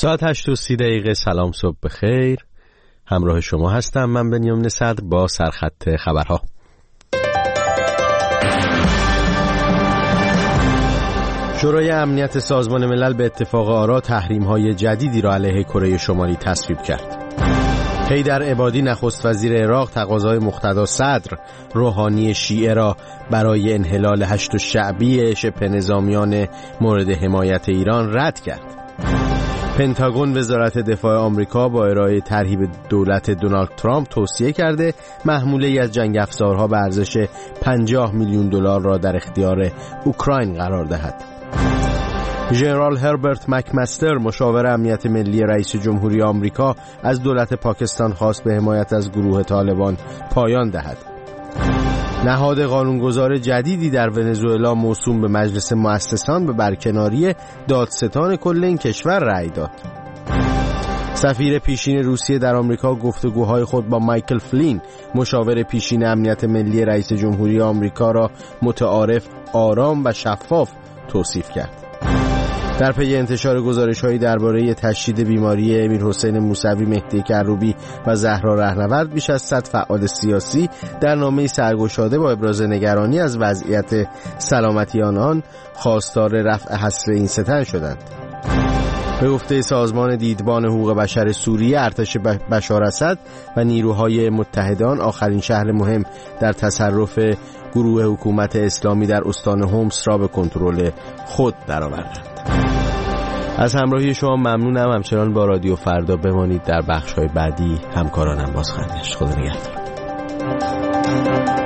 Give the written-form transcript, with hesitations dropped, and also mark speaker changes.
Speaker 1: ساعت 8:30 سلام صبح بخیر. همراه شما هستم من بنیامین صدر با سرخط خبرها. شورای امنیت سازمان ملل به اتفاق آرا تحریم‌های جدیدی را علیه کره شمالی تصویب کرد. حیدر عبادی نخست وزیر عراق تقاضای مقتدا صدر روحانی شیعه را برای انحلال هشت شعبی شبه نظامیان مورد حمایت ایران رد کرد. پنتاگون وزارت دفاع آمریکا با ارائه طرحی به دولت دونالد ترامپ توصیه کرده محموله‌ای از جنگ افزارها به ارزش 50 میلیون دلار را در اختیار اوکراین قرار دهد. ژنرال هربرت مکمستر مشاور امنیت ملی رئیس جمهوری آمریکا از دولت پاکستان خواست به حمایت از گروه طالبان پایان دهد. نهاد قانونگذار جدیدی در ونزوئلا موسوم به مجلس مؤسسان به برکناری دادستان کل این کشور رأی داد. سفیر پیشین روسیه در آمریکا گفتگوهای خود با مایکل فلین مشاور پیشین امنیت ملی رئیس جمهوری آمریکا را متعارف، آرام و شفاف توصیف کرد. در پی انتشار گزارش‌هایی درباره تشدید بیماری امیرحسین موسوی، مهدی کروبی و زهرا رهنورد، بیش از 100 فعال سیاسی در نامه‌ای سرگشاده با ابراز نگرانی از وضعیت سلامتی آنان خواستار رفع حصر این ستن شدند. به گفته سازمان دیدبان حقوق بشر سوریه، ارتش بشار اسد و نیروهای متحدان آخرین شهر مهم در تصرف گروه حکومت اسلامی در استان هومس را به کنترل خود درآوردند. از همراهی شما ممنونم. همچنان با رادیو فردا بمانید. در بخش‌های بعدی همکارانم باز خواهند گشت. خدا نگهدار.